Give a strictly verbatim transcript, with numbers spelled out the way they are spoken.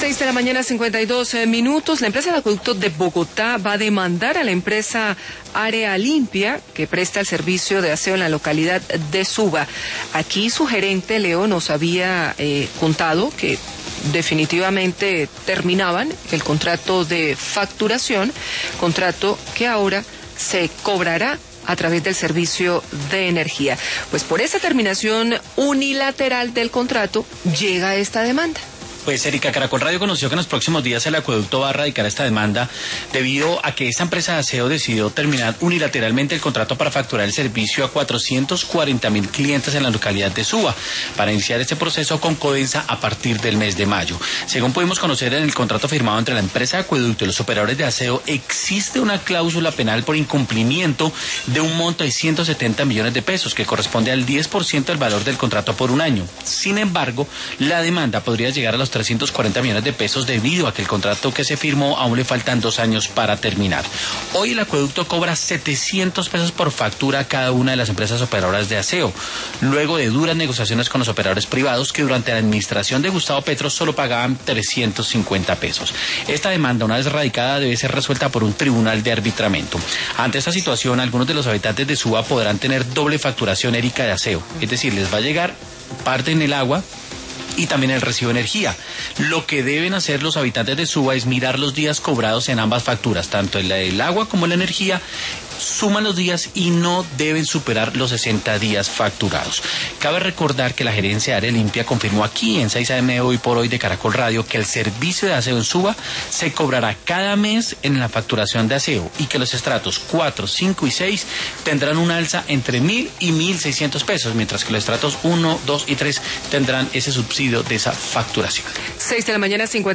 seis de la mañana, cincuenta y dos minutos. La empresa de acueducto de Bogotá va a demandar a la empresa Área Limpia, que presta el servicio de aseo en la localidad de Suba. Aquí su gerente, Leo, nos había eh, contado que definitivamente terminaban el contrato de facturación, contrato que ahora se cobrará a través del servicio de energía. Pues por esa terminación unilateral del contrato llega esta demanda. Pues Erika, Caracol Radio conoció que en los próximos días el acueducto va a radicar esta demanda debido a que esta empresa de aseo decidió terminar unilateralmente el contrato para facturar el servicio a cuatrocientos cuarenta mil clientes en la localidad de Suba, para iniciar este proceso con Codensa a partir del mes de mayo. Según pudimos conocer en el contrato firmado entre la empresa de acueducto y los operadores de aseo, existe una cláusula penal por incumplimiento de un monto de ciento setenta millones de pesos, que corresponde al diez por ciento del valor del contrato por un año. Sin embargo, la demanda podría llegar a los trescientos cuarenta millones de pesos debido a que el contrato que se firmó aún le faltan dos años para terminar. Hoy el acueducto cobra setecientos pesos por factura a cada una de las empresas operadoras de aseo, luego de duras negociaciones con los operadores privados que durante la administración de Gustavo Petro solo pagaban trescientos cincuenta pesos. Esta demanda, una vez radicada, debe ser resuelta por un tribunal de arbitramiento. Ante esta situación, algunos de los habitantes de Suba podrán tener doble facturación, Erika, de aseo, es decir, les va a llegar parte en el agua y también el recibo de energía. Lo que deben hacer los habitantes de Suba es mirar los días cobrados en ambas facturas, tanto en la del agua como en la energía, suman los días y no deben superar los sesenta días facturados. Cabe recordar que la gerencia de Área Limpia confirmó aquí en seis A M Hoy por Hoy de Caracol Radio que el servicio de aseo en Suba se cobrará cada mes en la facturación de aseo y que los estratos cuatro, cinco y seis tendrán un alza entre mil y mil seiscientos pesos, mientras que los estratos uno, dos y tres tendrán ese subsidio de esa facturación. seis de la mañana, cincuenta